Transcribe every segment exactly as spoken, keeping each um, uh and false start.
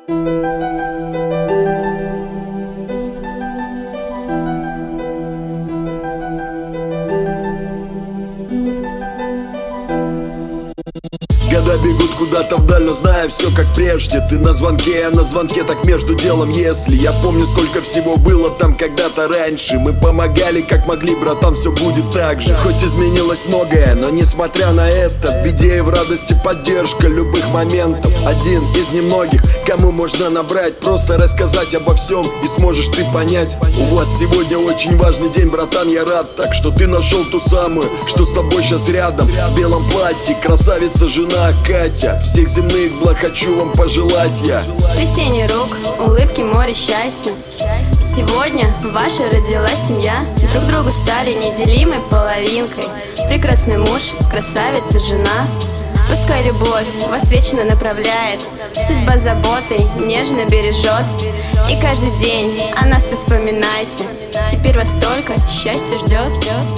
Года бегут куда-то вдаль, но зная все как прежде. Ты на звонке, я на звонке, так между делом. Если я помню, сколько всего было там когда-то раньше. Мы помогали как могли, братан, все будет так же. Хоть изменилось многое, но несмотря на это, в беде и в радости поддержка любых моментов. Один из немногих, кому можно набрать, просто рассказать обо всем, и сможешь ты понять. У вас сегодня очень важный день, братан, я рад. Так что ты нашел ту самую, что с тобой сейчас рядом. В белом платье, красавица жена Катя. Всех земных благ хочу вам пожелать я. Сплетение рук, улыбки, море счастья. Сегодня ваша родилась семья. Друг другу стали неделимой половинкой. Прекрасный муж, красавица жена. Пускай любовь вас вечно направляет, судьба заботой нежно бережет. И каждый день о нас и вспоминайте. Теперь вас только счастье ждет.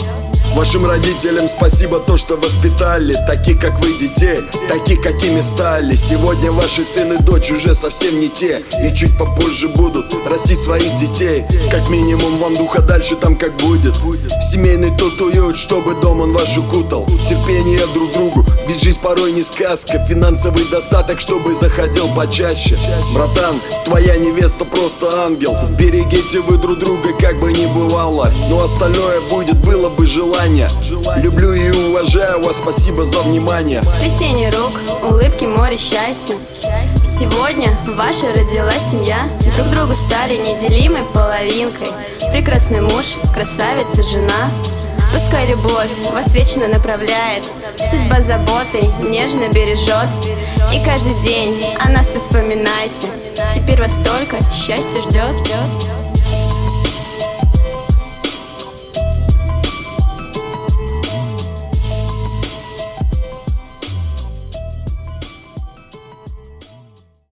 Вашим родителям спасибо то, что воспитали таких, как вы, детей, таких, какими стали. Сегодня ваши сын и дочь уже совсем не те, и чуть попозже будут расти своих детей. Как минимум вам духа дальше там как будет. Семейный тот уют, чтобы дом он ваш укутал. Терпение друг другу, ведь жизнь порой не сказка. Финансовый достаток, чтобы заходил почаще. Братан, твоя невеста просто ангел. Берегите вы друг друга, как бы ни бывало. Но остальное будет, было бы желание. Люблю и уважаю вас, спасибо за внимание. Сплетение рук, улыбки, море счастья. Сегодня ваша родилась семья. Друг другу стали неделимой половинкой. Прекрасный муж, красавица жена. Пускай любовь вас вечно направляет, судьба заботой нежно бережет. И каждый день о нас и вспоминайте. Теперь вас только счастье ждет.